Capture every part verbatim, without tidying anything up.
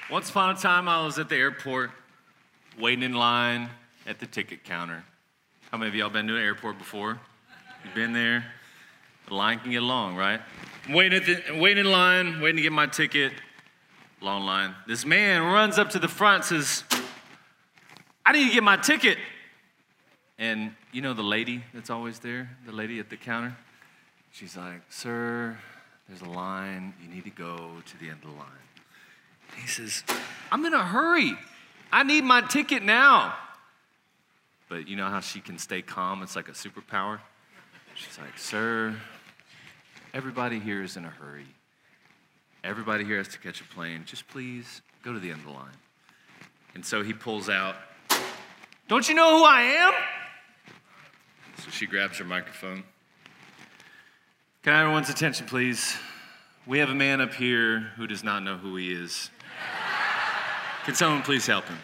Once upon a time, I was at the airport, waiting in line at the ticket counter. How many of y'all been to an airport before? You've been there? The line can get long, right? I'm waiting, at the, waiting in line, waiting to get my ticket. Long line. This man runs up to the front and says, I need to get my ticket. And you know the lady that's always there, the lady at the counter? She's like, sir, there's a line. You need to go to the end of the line. And he says, I'm in a hurry. I need my ticket now. But you know how she can stay calm? It's like a superpower. She's like, sir, everybody here is in a hurry. Everybody here has to catch a plane. Just please go to the end of the line. And so he pulls out, don't you know who I am? So she grabs her microphone. Can I have everyone's attention, please? We have a man up here who does not know who he is. Can someone please help him?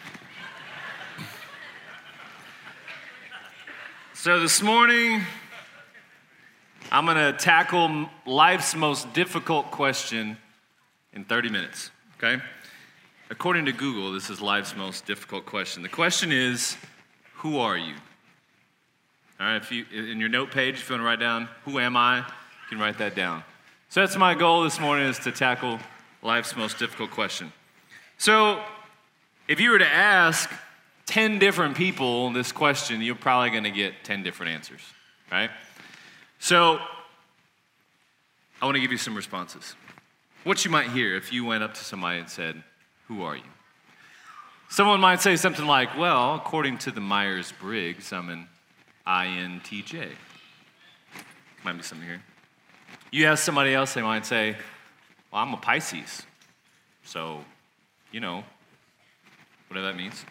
So this morning, I'm going to tackle life's most difficult question in thirty minutes, okay? According to Google, this is life's most difficult question. The question is, who are you? All right, if you, in your note page, if you want to write down, who am I, you can write that down. So that's my goal this morning, is to tackle life's most difficult question. So if you were to ask ten different people this question, you're probably going to get ten different answers, right? So I want to give you some responses. What you might hear if you went up to somebody and said, who are you? Someone might say something like, well, according to the Myers-Briggs, I'm an I N T J. Might be something here. You ask somebody else, they might say, well, I'm a Pisces. So, you know, whatever that means.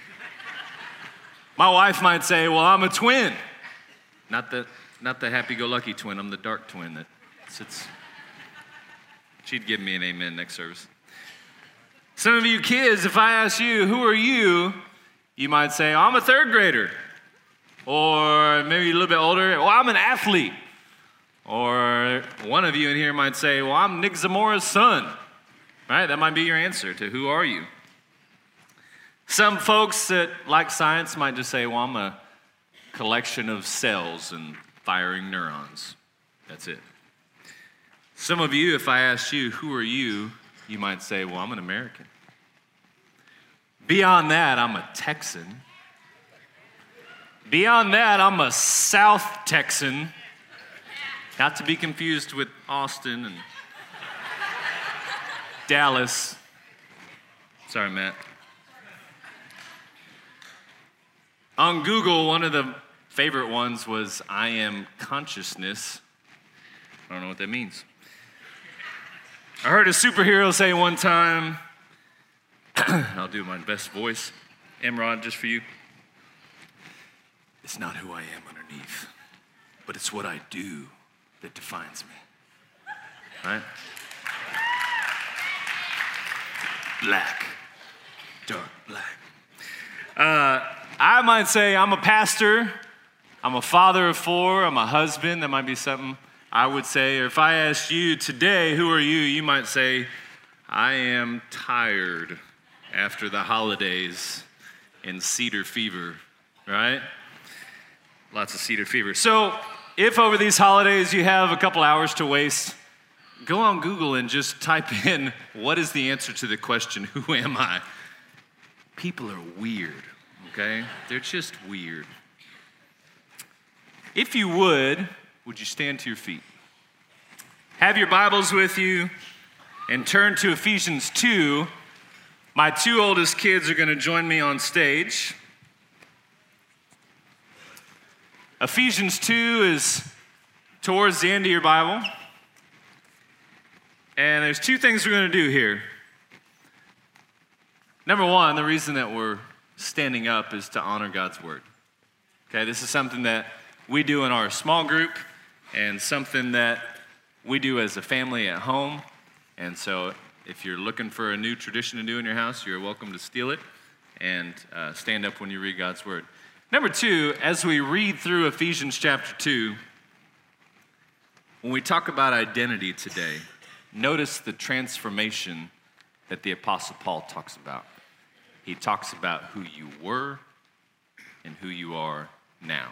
My wife might say, well, I'm a twin. Not the, not the happy-go-lucky twin, I'm the dark twin that sits. She'd give me an amen next service. Some of you kids, if I ask you, who are you? You might say, oh, I'm a third grader. Or maybe a little bit older, well, I'm an athlete. Or one of you in here might say, well, I'm Nick Zamora's son. Right? That might be your answer to who are you. Some folks that like science might just say, well, I'm a collection of cells and firing neurons. That's it. Some of you, if I asked you, who are you? You might say, well, I'm an American. Beyond that, I'm a Texan. Beyond that, I'm a South Texan. Not to be confused with Austin and Dallas. Sorry, Matt. On Google, one of the favorite ones was, I am consciousness. I don't know what that means. I heard a superhero say one time, I'll do my best voice, Emrod, just for you. It's not who I am underneath, but it's what I do that defines me. Right? Black, dark black. Uh, I might say I'm a pastor, I'm a father of four, I'm a husband. That might be something I would say. Or if I asked you today, who are you? You might say, I am tired after the holidays and cedar fever, right? Lots of cedar fever. So if over these holidays you have a couple hours to waste, go on Google and just type in, what is the answer to the question, who am I? People are weird, okay? They're just weird. If you would, would you stand to your feet? Have your Bibles with you and turn to Ephesians two. My two oldest kids are going to join me on stage. Ephesians two is towards the end of your Bible. And there's two things we're going to do here. Number one, the reason that we're standing up is to honor God's word. Okay, this is something that we do in our small group and something that we do as a family at home. And so if you're looking for a new tradition to do in your house, you're welcome to steal it and uh, stand up when you read God's word. Number two, as we read through Ephesians chapter two, when we talk about identity today, notice the transformation that the Apostle Paul talks about. He talks about who you were and who you are now.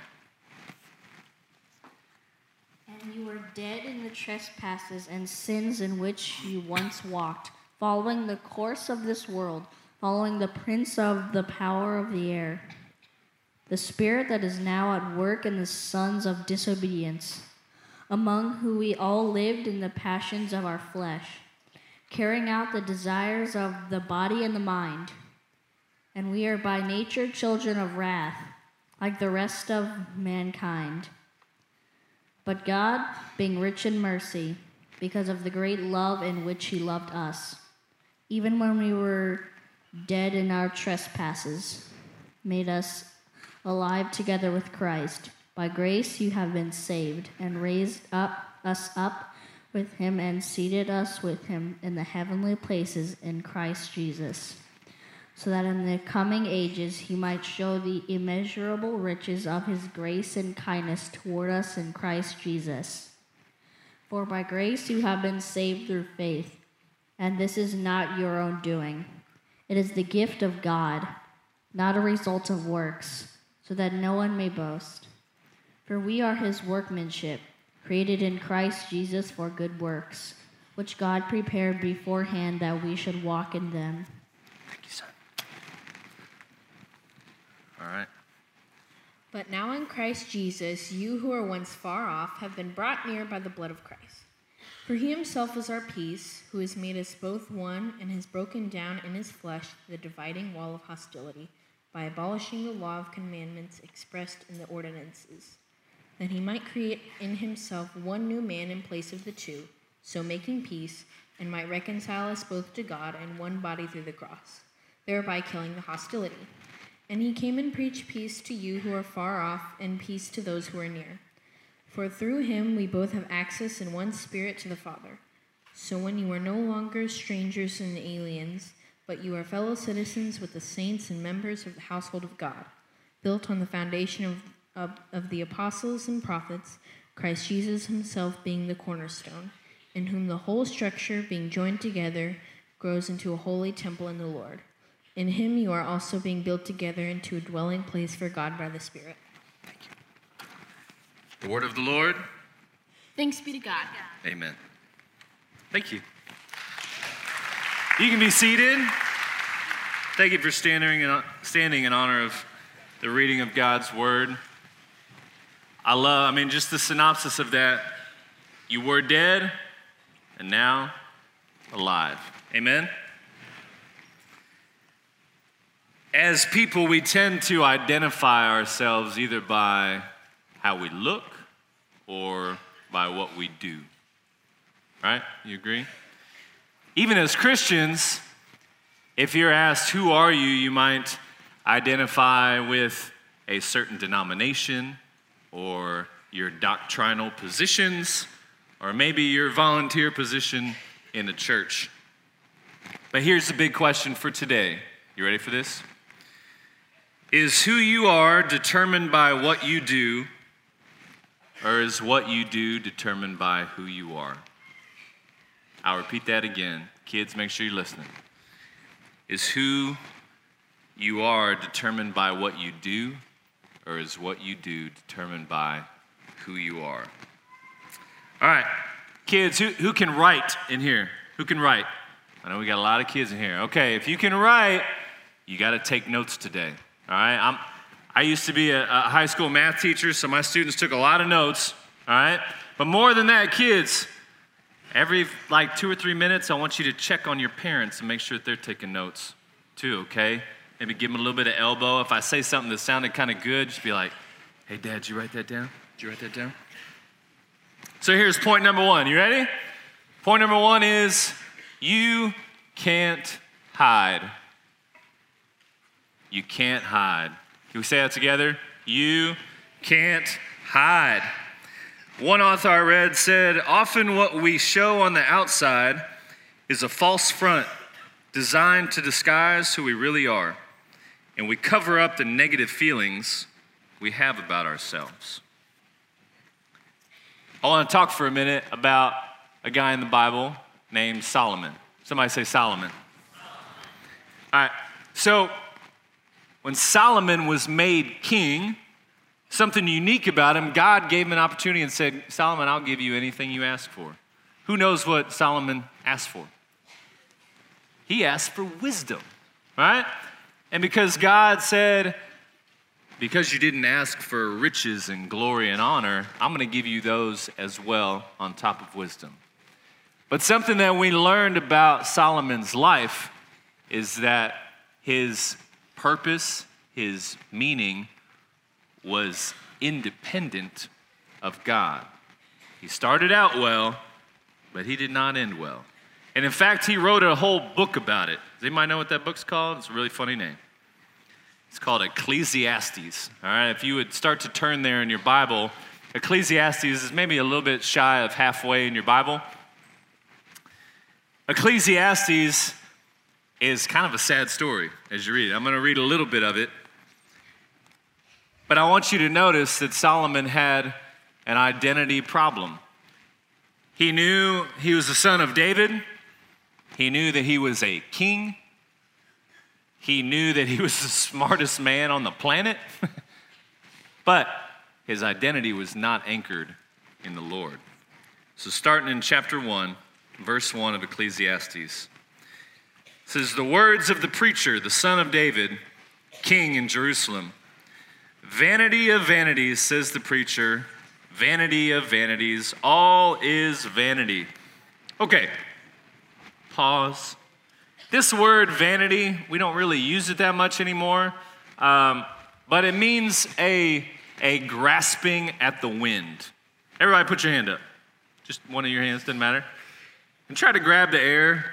And you were dead in the trespasses and sins in which you once walked, following the course of this world, following the prince of the power of the air, the spirit that is now at work in the sons of disobedience, among whom we all lived in the passions of our flesh, carrying out the desires of the body and the mind. And we are by nature children of wrath, like the rest of mankind. But God, being rich in mercy, because of the great love in which he loved us, even when we were dead in our trespasses, made us alive together with Christ. By grace you have been saved, and raised up us up with him and seated us with him in the heavenly places in Christ Jesus, so that in the coming ages he might show the immeasurable riches of his grace and kindness toward us in Christ Jesus. For by grace you have been saved through faith, and this is not your own doing. It is the gift of God, not a result of works, so that no one may boast. For we are his workmanship, created in Christ Jesus for good works, which God prepared beforehand that we should walk in them. Thank you, son. All right. But now in Christ Jesus, you who were once far off have been brought near by the blood of Christ. For he himself is our peace, who has made us both one and has broken down in his flesh the dividing wall of hostility, by abolishing the law of commandments expressed in the ordinances, that he might create in himself one new man in place of the two, so making peace, and might reconcile us both to God in one body through the cross, thereby killing the hostility. And he came and preached peace to you who are far off, and peace to those who are near. For through him we both have access in one spirit to the Father. So when you are no longer strangers and aliens, but you are fellow citizens with the saints and members of the household of God, built on the foundation of, of, of the apostles and prophets, Christ Jesus himself being the cornerstone, in whom the whole structure, being joined together, grows into a holy temple in the Lord. In him you are also being built together into a dwelling place for God by the Spirit. Thank you. The word of the Lord. Thanks be to God. Amen. Thank you. You can be seated. Thank you for standing in, standing in honor of the reading of God's word. I love, I mean, just the synopsis of that. You were dead, and now alive. Amen? As people, we tend to identify ourselves either by how we look or by what we do. Right? You agree? Even as Christians, if you're asked, who are you, you might identify with a certain denomination or your doctrinal positions or maybe your volunteer position in a church. But here's the big question for today. You ready for this? Is who you are determined by what you do, or is what you do determined by who you are? I'll repeat that again. Kids, make sure you're listening. Is who you are determined by what you do, or is what you do determined by who you are? All right, kids, who, who can write in here? Who can write? I know we got a lot of kids in here. Okay, if you can write, you got to take notes today. All right, I'm, I used to be a, a high school math teacher, so my students took a lot of notes, all right? But more than that, kids, every like two or three minutes, I want you to check on your parents and make sure that they're taking notes too, okay? Maybe give them a little bit of elbow. If I say something that sounded kind of good, just be like, hey, Dad, did you write that down? Did you write that down? So here's point number one. You ready? Point number one is you can't hide. You can't hide. Can we say that together? You can't hide. One author I read said, often what we show on the outside is a false front designed to disguise who we really are, and we cover up the negative feelings we have about ourselves. I want to talk for a minute about a guy in the Bible named Solomon. Somebody say Solomon. All right, so when Solomon was made king, something unique about him, God gave him an opportunity and said, Solomon, I'll give you anything you ask for. Who knows what Solomon asked for? He asked for wisdom, right? And because God said, because you didn't ask for riches and glory and honor, I'm going to give you those as well on top of wisdom. But something that we learned about Solomon's life is that his purpose, his meaning was independent of God. He started out well, but he did not end well. And in fact, he wrote a whole book about it. Does anybody know what that book's called? It's a really funny name. It's called Ecclesiastes. All right, if you would start to turn there in your Bible, Ecclesiastes is maybe a little bit shy of halfway in your Bible. Ecclesiastes is kind of a sad story as you read it. I'm going to read a little bit of it. But I want you to notice that Solomon had an identity problem. He knew he was the son of David. He knew that he was a king. He knew that he was the smartest man on the planet. But his identity was not anchored in the Lord. So starting in chapter one, verse one of Ecclesiastes, it says, the words of the preacher, the son of David, king in Jerusalem. Vanity of vanities, says the preacher, vanity of vanities, all is vanity. Okay, pause. This word vanity, we don't really use it that much anymore, um, but it means a, a grasping at the wind. Everybody put your hand up. Just one of your hands, doesn't matter. And try to grab the air.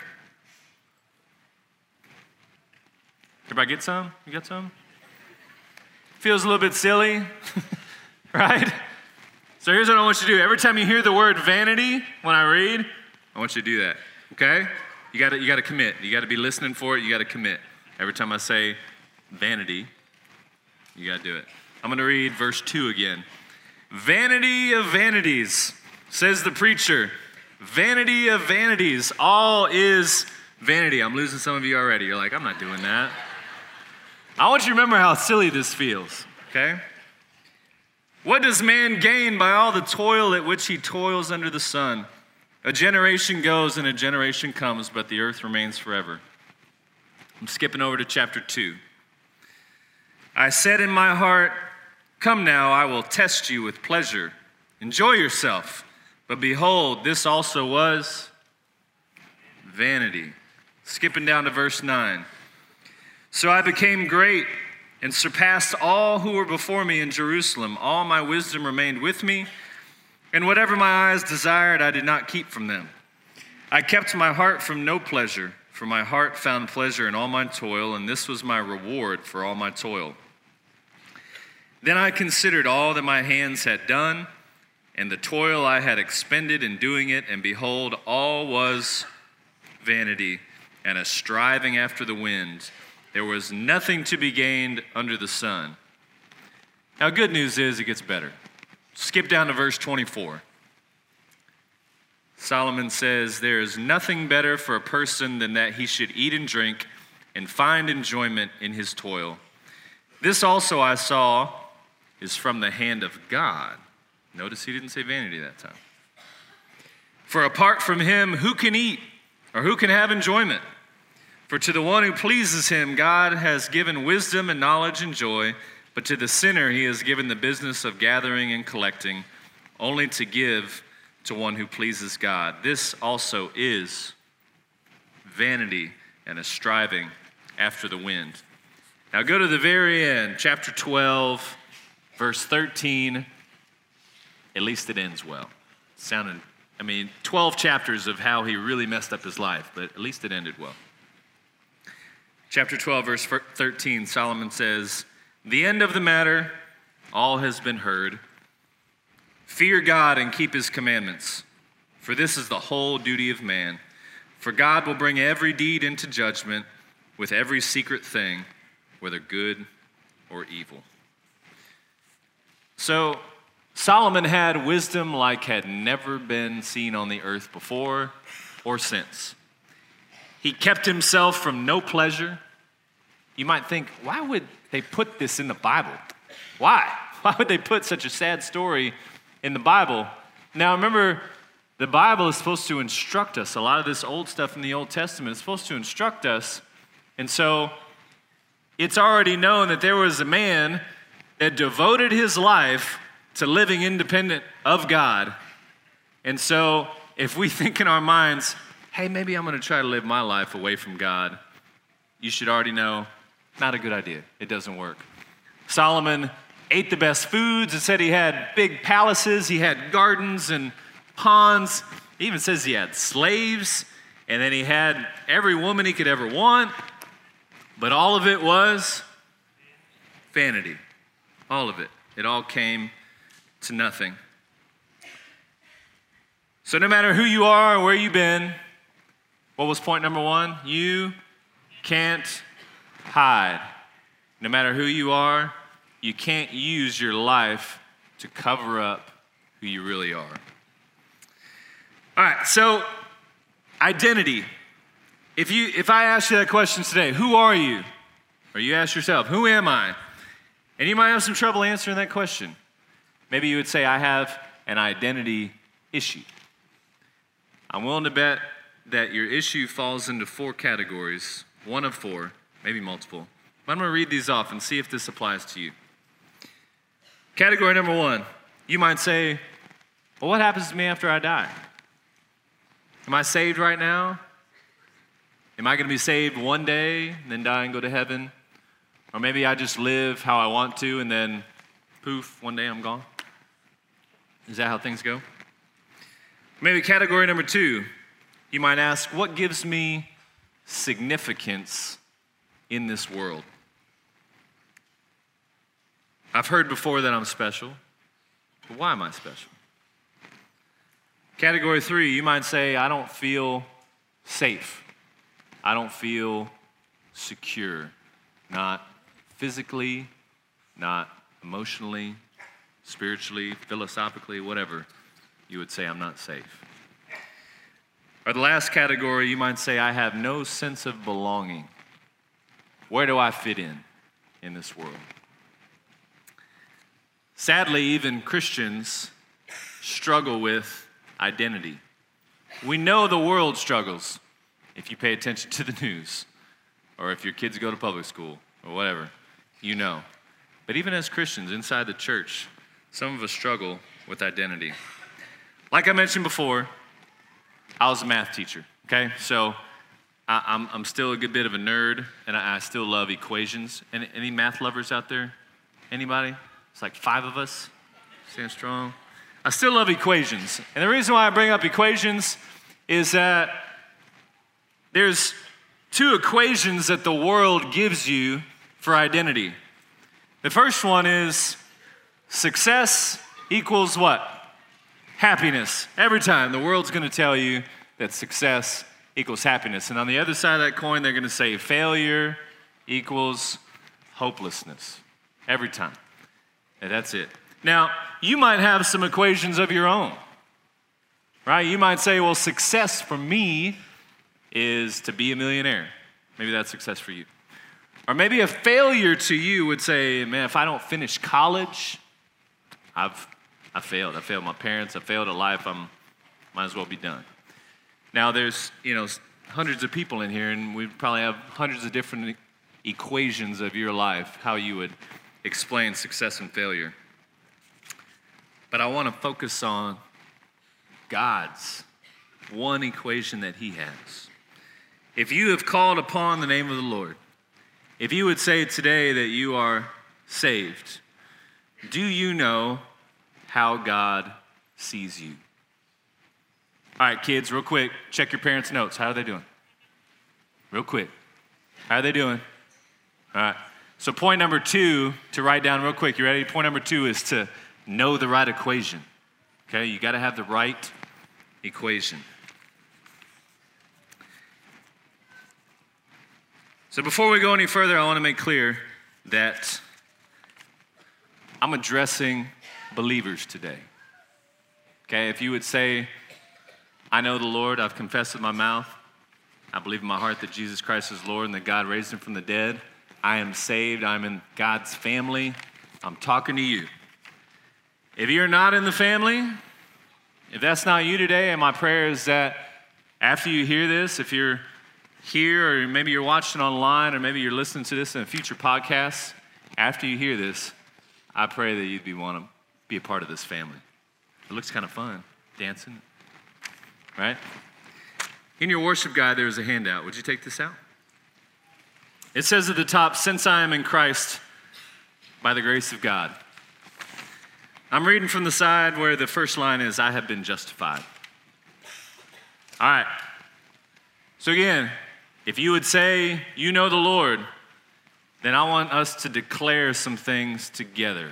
Everybody get some? You got some? Feels a little bit silly, right? So here's what I want you to do. Every time you hear the word vanity when I read, I want you to do that, okay? You gotta, you gotta commit. You gotta be listening for it. You gotta commit. Every time I say vanity, you gotta do it. I'm gonna read verse two again. Vanity of vanities, says the preacher. Vanity of vanities, all is vanity. I'm losing some of you already. You're like, I'm not doing that. I want you to remember how silly this feels, okay? What does man gain by all the toil at which he toils under the sun? A generation goes and a generation comes, but the earth remains forever. I'm skipping over to chapter two. I said in my heart, come now, I will test you with pleasure. Enjoy yourself. But behold, this also was vanity. Skipping down to verse nine. So I became great and surpassed all who were before me in Jerusalem. All my wisdom remained with me, and whatever my eyes desired, I did not keep from them. I kept my heart from no pleasure, for my heart found pleasure in all my toil, and this was my reward for all my toil. Then I considered all that my hands had done, and the toil I had expended in doing it, and behold, all was vanity and a striving after the wind. There was nothing to be gained under the sun. Now, good news is it gets better. Skip down to verse twenty-four. Solomon says, there is nothing better for a person than that he should eat and drink and find enjoyment in his toil. This also I saw is from the hand of God. Notice he didn't say vanity that time. For apart from him, who can eat or who can have enjoyment? For to the one who pleases him, God has given wisdom and knowledge and joy, but to the sinner he has given the business of gathering and collecting, only to give to one who pleases God. This also is vanity and a striving after the wind. Now go to the very end, chapter twelve, verse thirteen. At least it ends well. Sounded, I mean, twelve chapters of how he really messed up his life, but at least it ended well. Chapter twelve, verse thirteen, Solomon says, the end of the matter, all has been heard. Fear God and keep his commandments, for this is the whole duty of man. For God will bring every deed into judgment with every secret thing, whether good or evil. So Solomon had wisdom like had never been seen on the earth before or since. He kept himself from no pleasure. you might think, why would they put this in the Bible? Why? Why would they put such a sad story in the Bible? Now, remember, the Bible is supposed to instruct us. A lot of this old stuff in the Old Testament is supposed to instruct us. And so it's already known that there was a man that devoted his life to living independent of God. And so if we think in our minds, hey, maybe I'm going to try to live my life away from God, you should already know, not a good idea. It doesn't work. Solomon ate the best foods. It said he had big palaces. He had gardens and ponds. It even says he had slaves. And then he had every woman he could ever want. But all of it was vanity. All of it. It all came to nothing. So no matter who you are or where you've been, what was point number one? You can't hide. No matter who you are, you can't use your life to cover up who you really are. All right, so identity. If you, if I ask you that question today, who are you? Or you ask yourself, who am I? And you might have some trouble answering that question. Maybe you would say, I have an identity issue. I'm willing to bet that your issue falls into four categories, one of four, maybe multiple. But I'm going to read these off and see if this applies to you. Category number one, you might say, well, what happens to me after I die? Am I saved right now? Am I going to be saved one day and then die and go to heaven? Or maybe I just live how I want to and then poof, one day I'm gone? Is that how things go? Maybe category number two, you might ask, what gives me significance in this world? I've heard before that I'm special, but why am I special? Category three, you might say, I don't feel safe. I don't feel secure, not physically, not emotionally, spiritually, philosophically, whatever. You would say, I'm not safe. Or the last category, you might say, I have no sense of belonging. Where do I fit in in this world? Sadly, even Christians struggle with identity. We know the world struggles if you pay attention to the news, or if your kids go to public school, or whatever, you know. But even as Christians inside the church, some of us struggle with identity. Like I mentioned before, I was a math teacher, okay? So I, I'm, I'm still a good bit of a nerd, and I, I still love equations. Any, any math lovers out there? Anybody? It's like five of us. Stand strong. I still love equations. And the reason why I bring up equations is that there's two equations that the world gives you for identity. The first one is success equals what? Happiness. Every time the world's going to tell you that success equals happiness. And on the other side of that coin, they're going to say failure equals hopelessness. Every time. And that's it. Now, you might have some equations of your own, right? You might say, well, success for me is to be a millionaire. Maybe that's success for you. Or maybe a failure to you would say, man, if I don't finish college, I've I failed. I failed my parents. I failed at life. I'm might as well be done. Now, there's, you know, hundreds of people in here, and we probably have hundreds of different equations of your life, how you would explain success and failure. But I want to focus on God's one equation that he has. If you have called upon the name of the Lord, if you would say today that you are saved, do you know how God sees you? All right, kids, real quick, check your parents' notes. How are they doing? Real quick. How are they doing? All right. So point number two to write down real quick. You ready? Point number two is to know the right equation. Okay, you got to have the right equation. So before we go any further, I want to make clear that I'm addressing believers today. Okay, if you would say, I know the Lord, I've confessed with my mouth, I believe in my heart that Jesus Christ is Lord and that God raised him from the dead, I am saved. I'm in God's family. I'm talking to you. If you're not in the family, if that's not you today, and my prayer is that after you hear this, if you're here or maybe you're watching online or maybe you're listening to this in a future podcast, after you hear this, I pray that you'd be want to be a part of this family. It looks kind of fun, dancing, right? In your worship guide, there's a handout. Would you take this out? It says at the top, since I am in Christ, by the grace of God. I'm reading from the side where the first line is, I have been justified. All right. So again, if you would say you know the Lord, then I want us to declare some things together.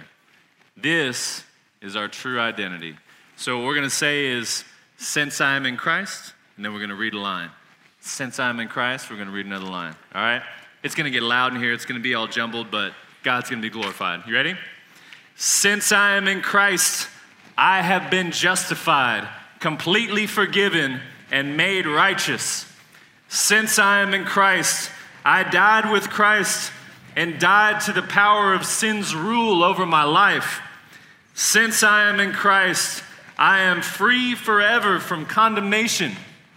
This is our true identity. So what we're going to say is, since I am in Christ, and then we're going to read a line. Since I am in Christ, we're going to read another line. All right? It's going to get loud in here. It's going to be all jumbled, but God's going to be glorified. You ready? Since I am in Christ, I have been justified, completely forgiven, and made righteous. Since I am in Christ, I died with Christ and died to the power of sin's rule over my life. Since I am in Christ, I am free forever from condemnation.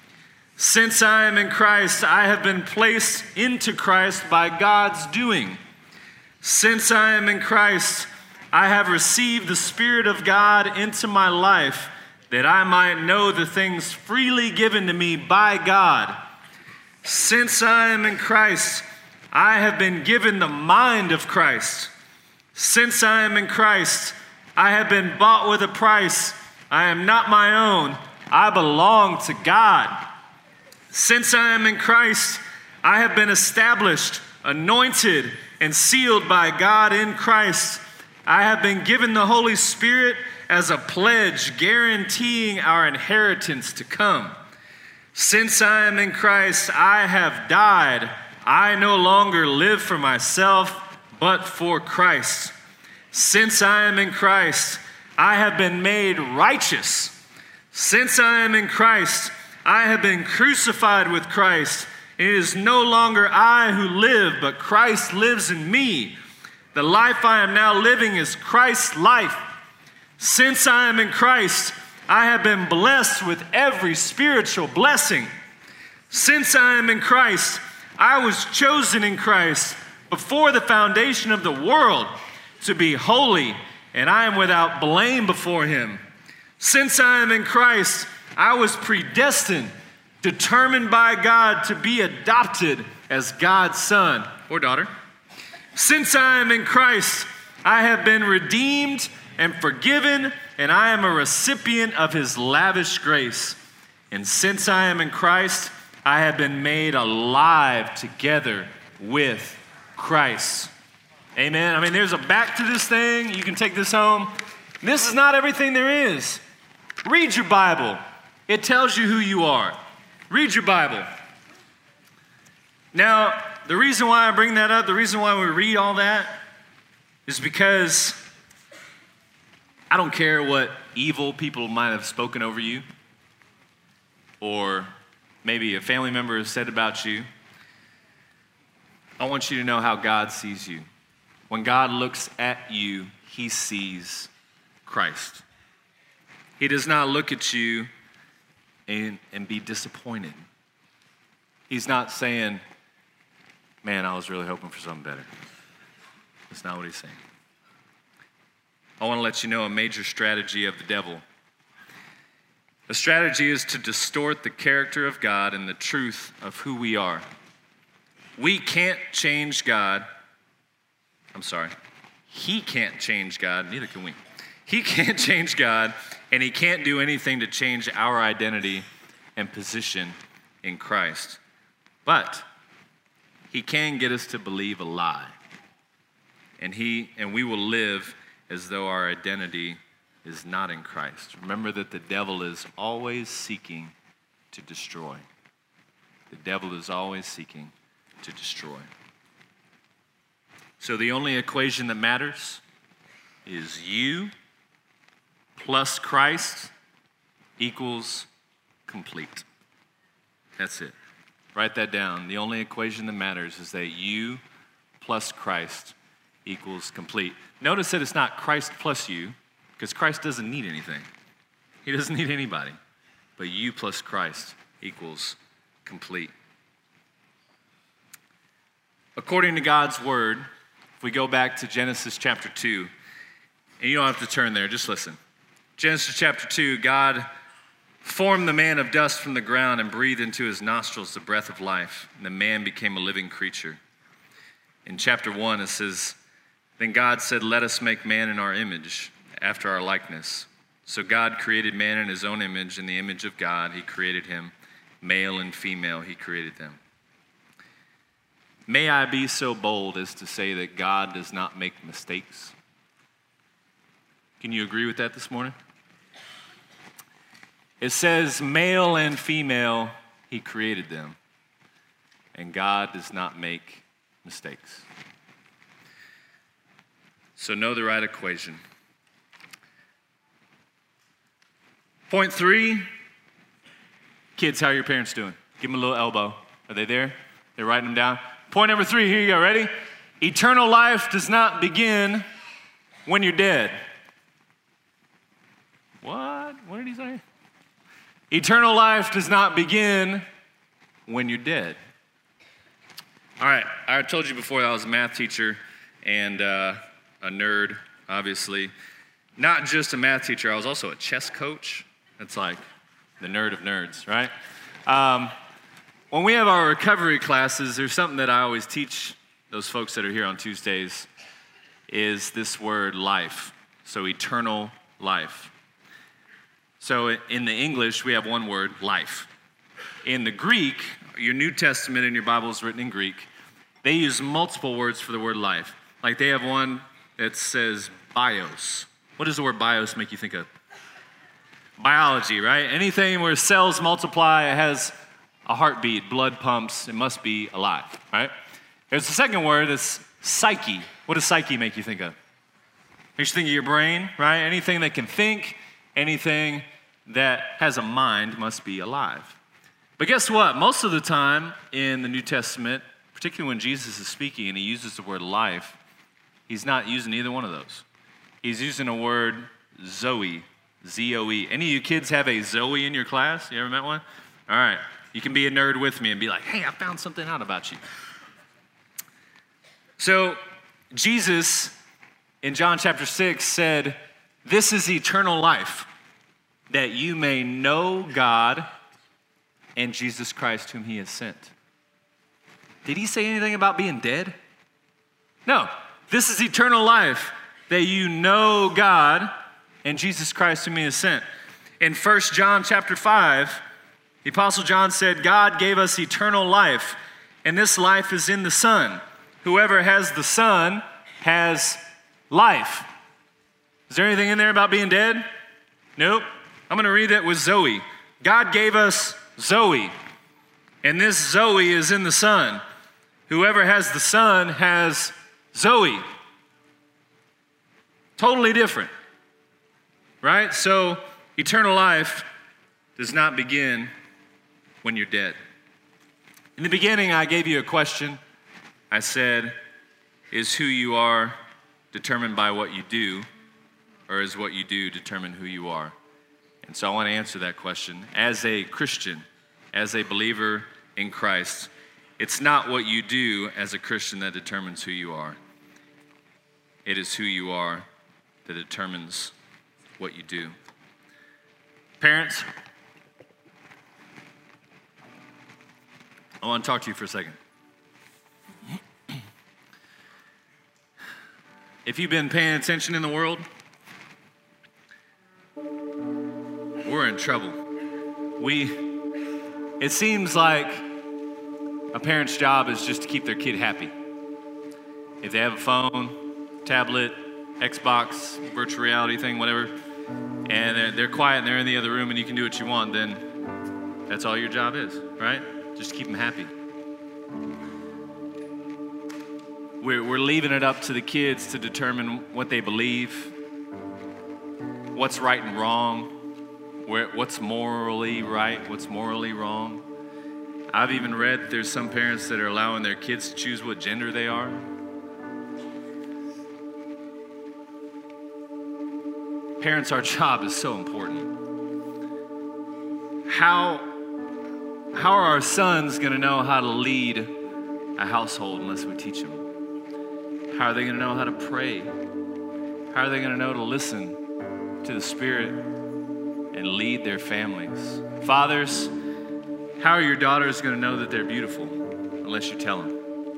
Since I am in Christ, I have been placed into Christ by God's doing. Since I am in Christ, I have received the Spirit of God into my life that I might know the things freely given to me by God. Since I am in Christ, I have been given the mind of Christ. Since I am in Christ, I have been bought with a price. I am not my own. I belong to God. Since I am in Christ, I have been established, anointed, and sealed by God in Christ. I have been given the Holy Spirit as a pledge guaranteeing our inheritance to come. Since I am in Christ, I have died. I no longer live for myself, but for Christ. Since I am in Christ, I have been made righteous. Since I am in Christ, I have been crucified with Christ. It is no longer I who live, but Christ lives in me. The life I am now living is Christ's life. Since I am in Christ, I have been blessed with every spiritual blessing. Since I am in Christ, I was chosen in Christ before the foundation of the world to be holy, and I am without blame before him. Since I am in Christ, I was predestined, determined by God to be adopted as God's son or daughter. Since I am in Christ, I have been redeemed and forgiven, and I am a recipient of his lavish grace. And since I am in Christ, I have been made alive together with Christ. Amen. I mean, there's a back to this thing. You can take this home. This is not everything there is. Read your Bible. It tells you who you are. Read your Bible. Now, the reason why I bring that up, the reason why we read all that, is because I don't care what evil people might have spoken over you, or maybe a family member has said about you. I want you to know how God sees you. When God looks at you, he sees Christ. He does not look at you and, and be disappointed. He's not saying, man, I was really hoping for something better. That's not what he's saying. I want to let you know a major strategy of the devil. The strategy is to distort the character of God and the truth of who we are. We can't change God. I'm sorry. He can't change God, neither can we. He can't change God, and he can't do anything to change our identity and position in Christ. But he can get us to believe a lie. And he and we will live as though our identity is not in Christ. Remember that the devil is always seeking to destroy. The devil is always seeking to destroy. So the only equation that matters is you plus Christ equals complete. That's it. Write that down. The only equation that matters is that you plus Christ equals complete. Notice that it's not Christ plus you, because Christ doesn't need anything. He doesn't need anybody. But you plus Christ equals complete. According to God's word, if we go back to Genesis chapter two, and you don't have to turn there, just listen. Genesis chapter two, God formed the man of dust from the ground and breathed into his nostrils the breath of life, and the man became a living creature. In chapter one, it says, then God said, let us make man in our image, after our likeness. So God created man in his own image. In the image of God, he created him. Male and female, he created them. May I be so bold as to say that God does not make mistakes? Can you agree with that this morning? It says male and female, he created them. And God does not make mistakes. So know the right equation. Point three, kids, how are your parents doing? Give them a little elbow. Are they there? They're writing them down. Point number three, here you go, ready? Eternal life does not begin when you're dead. What? What did he say? Eternal life does not begin when you're dead. All right, I told you before that I was a math teacher and uh, a nerd, obviously. Not just a math teacher, I was also a chess coach. That's like the nerd of nerds, right? Um, when we have our recovery classes, there's something that I always teach those folks that are here on Tuesdays, is this word life, so eternal life. So in the English, we have one word, life. In the Greek, your New Testament and your Bible is written in Greek, they use multiple words for the word life. Like they have one that says bios. What does the word bios make you think of? Biology, right? Anything where cells multiply, it has a heartbeat, blood pumps, it must be alive, right? There's the second word that's psyche. What does psyche make you think of? Makes you think of your brain, right? Anything that can think, anything that has a mind must be alive. But guess what? Most of the time in the New Testament, particularly when Jesus is speaking and he uses the word life, he's not using either one of those. He's using a word Zoe, Z O E. Any of you kids have a Zoe in your class? You ever met one? All right. You can be a nerd with me and be like, hey, I found something out about you. So Jesus, in John chapter six, said, this is eternal life, that you may know God and Jesus Christ whom he has sent. Did he say anything about being dead? No. This is eternal life, that you know God and Jesus Christ whom he has sent. In First John chapter five, the Apostle John said, God gave us eternal life, and this life is in the Son. Whoever has the Son has life. Is there anything in there about being dead? Nope. I'm going to read that with Zoe. God gave us Zoe, and this Zoe is in the Son. Whoever has the Son has Zoe. Totally different, right? So eternal life does not begin when you're dead. In the beginning, I gave you a question. I said, is who you are determined by what you do, or is what you do determine who you are? And so I want to answer that question. As a Christian, as a believer in Christ, it's not what you do as a Christian that determines who you are. It is who you are that determines what you do. Parents, I want to talk to you for a second. If you've been paying attention in the world, we're in trouble. We, it seems like a parent's job is just to keep their kid happy. If they have a phone, tablet, Xbox, virtual reality thing, whatever, and they're, they're quiet and they're in the other room and you can do what you want, then that's all your job is, right? Just keep them happy. We're, we're leaving it up to the kids to determine what they believe, what's right and wrong, where, what's morally right, what's morally wrong. I've even read there's some parents that are allowing their kids to choose what gender they are. Parents, our job is so important. How, how are our sons going to know how to lead a household unless we teach them? How are they going to know how to pray? How are they going to know to listen to the Spirit and lead their families? Fathers, how are your daughters going to know that they're beautiful unless you tell them?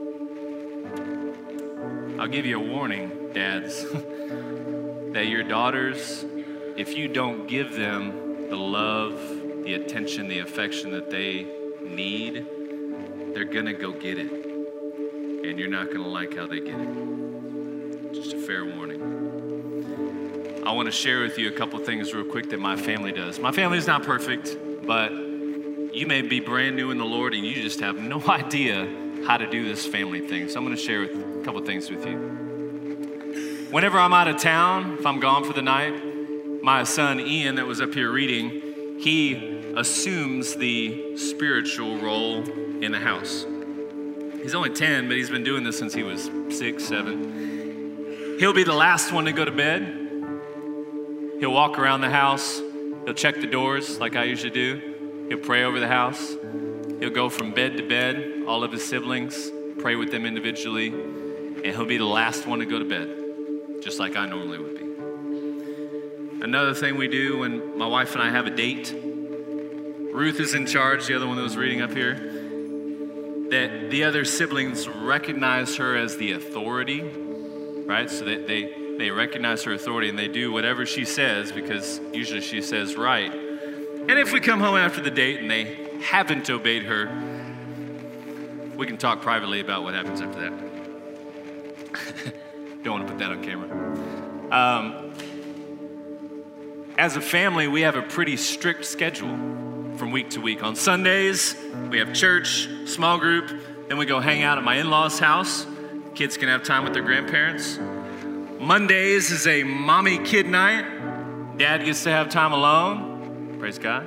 I'll give you a warning, dads, that your daughters, if you don't give them the love, the attention, the affection that they need, they're gonna go get it. And you're not gonna like how they get it. Just a fair warning. I wanna share with you a couple things real quick that my family does. My family's not perfect, but you may be brand new in the Lord and you just have no idea how to do this family thing. So I'm gonna share with a couple things with you. Whenever I'm out of town, if I'm gone for the night, my son Ian that was up here reading, he assumes the spiritual role in the house. He's only ten, but he's been doing this since he was six, seven. He'll be the last one to go to bed. He'll walk around the house. He'll check the doors like I usually do. He'll pray over the house. He'll go from bed to bed, all of his siblings, pray with them individually, and he'll be the last one to go to bed, just like I normally would be. Another thing we do when my wife and I have a date, Ruth is in charge, the other one that was reading up here, that the other siblings recognize her as the authority, right? So that they, they recognize her authority and they do whatever she says because usually she says right. And if we come home after the date and they haven't obeyed her, we can talk privately about what happens after that. Don't want to put that on camera. Um, as a family, we have a pretty strict schedule from week to week. On Sundays, we have church, small group, then we go hang out at my in-laws' house. Kids can have time with their grandparents. Mondays is a mommy-kid night. Dad gets to have time alone. Praise God.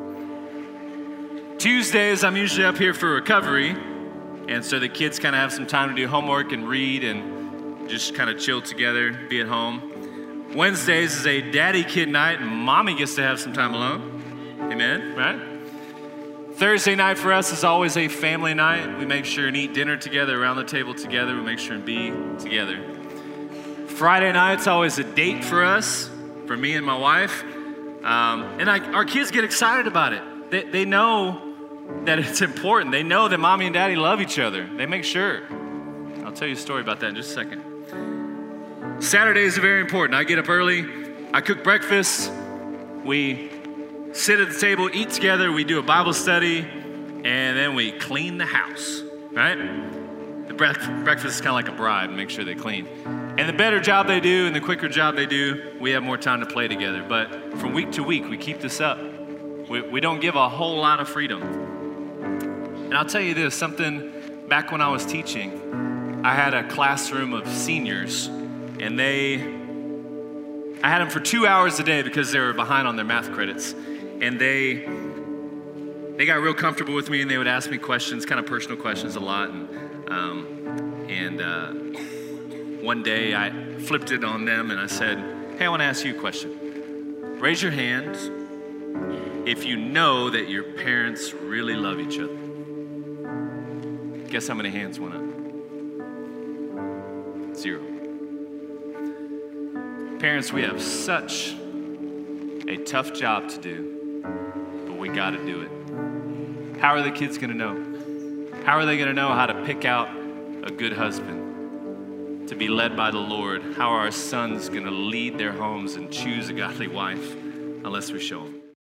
Tuesdays, I'm usually up here for recovery, and so the kids kind of have some time to do homework and read and just kind of chill together, be at home. Wednesdays is a daddy-kid night, and mommy gets to have some time alone. Amen, right? Thursday night for us is always a family night. We make sure and eat dinner together, around the table together. We make sure and be together. Friday night's always a date for us, for me and my wife. Um, and I, our kids get excited about it. They, they know that it's important. They know that mommy and daddy love each other. They make sure. I'll tell you a story about that in just a second. Saturdays are very important. I get up early. I cook breakfast. We sit at the table, eat together. We do a Bible study. And then we clean the house, right? The breakfast is kind of like a bribe. Make sure they clean. And the better job they do and the quicker job they do, we have more time to play together. But from week to week, we keep this up. We, we don't give a whole lot of freedom. And I'll tell you this, something back when I was teaching, I had a classroom of seniors, and they, I had them for two hours a day because they were behind on their math credits. And they, they got real comfortable with me, and they would ask me questions, kind of personal questions a lot. And, um, and uh, one day I flipped it on them, and I said, hey, I want to ask you a question. Raise your hands if you know that your parents really love each other. Guess how many hands went up? Zero. Parents, we have such a tough job to do, but we got to do it. How are the kids going to know? How are they going to know how to pick out a good husband, to be led by the Lord? How are our sons going to lead their homes and choose a godly wife unless we show them?